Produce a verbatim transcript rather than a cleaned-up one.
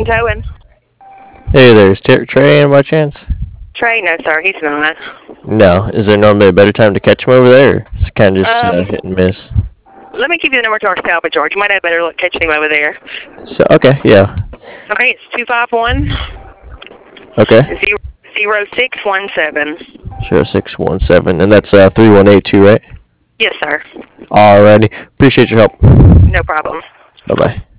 towing. Hey there, is Ter- Trey in by chance? Trey, no, sir, he's not. No. Is there normally a better time to catch him over there? Or it's kind of just uh, Um, hit and miss. let me give you the number to our salvage yard. You might have better luck catching him over there. So okay, yeah. Okay, it's two five one Okay. zero zero six one seven. Zero six one seven, and that's uh three one eight two, right? Yes, sir. Alrighty. Appreciate your help. No problem. Bye bye.